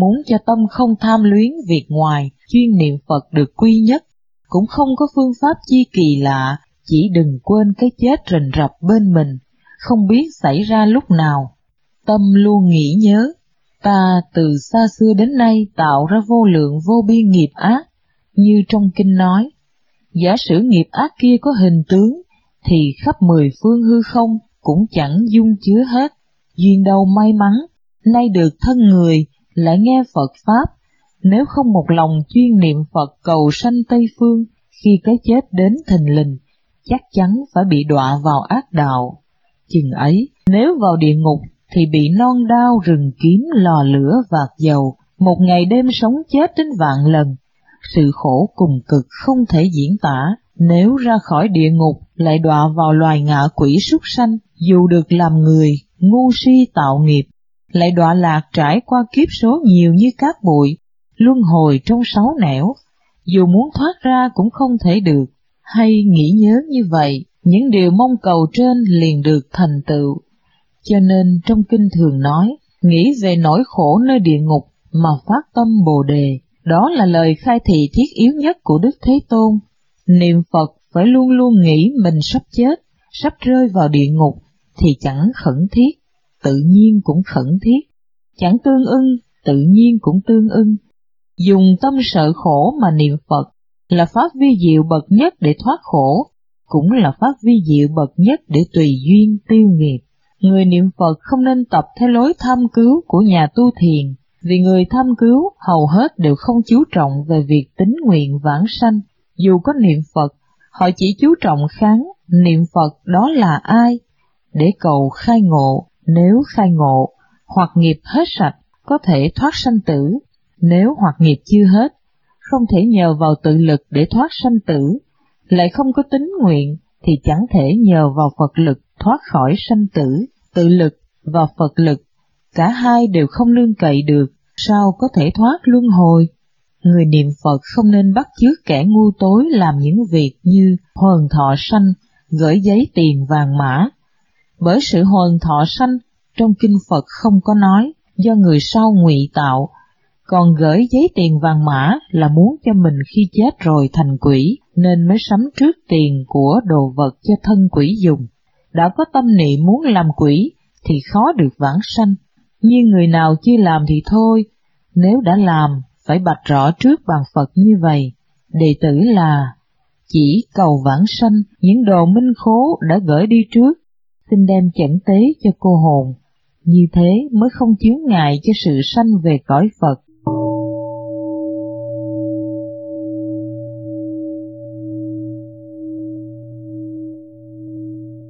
muốn cho tâm không tham luyến việc ngoài, chuyên niệm Phật được quy nhất, cũng không có phương pháp chi kỳ lạ, chỉ đừng quên cái chết rình rập bên mình, không biết xảy ra lúc nào. Tâm luôn nghĩ nhớ, ta từ xa xưa đến nay tạo ra vô lượng vô biên nghiệp ác, như trong kinh nói. Giả sử nghiệp ác kia có hình tướng, thì khắp 10 phương hư không cũng chẳng dung chứa hết. Duyên đâu may mắn, nay được thân người, lại nghe Phật Pháp, nếu không một lòng chuyên niệm Phật cầu sanh Tây Phương, khi cái chết đến thình lình, chắc chắn phải bị đọa vào ác đạo. Chừng ấy, nếu vào địa ngục thì bị non đao rừng kiếm lò lửa vạt dầu, một ngày đêm sống chết đến vạn lần. Sự khổ cùng cực không thể diễn tả, nếu ra khỏi địa ngục lại đọa vào loài ngạ quỷ súc sanh, dù được làm người, ngu si tạo nghiệp, lại đọa lạc trải qua kiếp số nhiều như cát bụi, luân hồi trong 6 nẻo, dù muốn thoát ra cũng không thể được. Hay nghĩ nhớ như vậy, những điều mong cầu trên liền được thành tựu. Cho nên trong kinh thường nói, nghĩ về nỗi khổ nơi địa ngục mà phát tâm Bồ Đề, đó là lời khai thị thiết yếu nhất của Đức Thế Tôn. Niệm Phật phải luôn luôn nghĩ mình sắp chết, sắp rơi vào địa ngục, thì chẳng khẩn thiết, tự nhiên cũng khẩn thiết, chẳng tương ưng, tự nhiên cũng tương ưng. Dùng tâm sợ khổ mà niệm Phật là pháp vi diệu bậc nhất để thoát khổ, cũng là pháp vi diệu bậc nhất để tùy duyên tiêu nghiệp. Người niệm Phật không nên tập theo lối tham cứu của nhà tu thiền, vì người tham cứu hầu hết đều không chú trọng về việc tín nguyện vãng sanh. Dù có niệm Phật, họ chỉ chú trọng kháng niệm Phật đó là ai, để cầu khai ngộ. Nếu khai ngộ, hoặc nghiệp hết sạch, có thể thoát sanh tử. Nếu hoặc nghiệp chưa hết, không thể nhờ vào tự lực để thoát sanh tử, lại không có tín nguyện, thì chẳng thể nhờ vào Phật lực thoát khỏi sanh tử. Tự lực và Phật lực, cả hai đều không nương cậy được, sao có thể thoát luân hồi? Người niệm Phật không nên bắt chước kẻ ngu tối làm những việc như hoần thọ sanh, gửi giấy tiền vàng mã. Bởi sự hoần thọ sanh, trong kinh Phật không có nói, do người sau ngụy tạo, còn gửi giấy tiền vàng mã là muốn cho mình khi chết rồi thành quỷ, nên mới sắm trước tiền của đồ vật cho thân quỷ dùng. Đã có tâm niệm muốn làm quỷ thì khó được vãng sanh, nhưng người nào chưa làm thì thôi, nếu đã làm phải bạch rõ trước bàn Phật như vậy. Đệ tử là chỉ cầu vãng sanh, những đồ minh khố đã gửi đi trước, xin đem chẩn tế cho cô hồn, như thế mới không chướng ngại cho sự sanh về cõi Phật.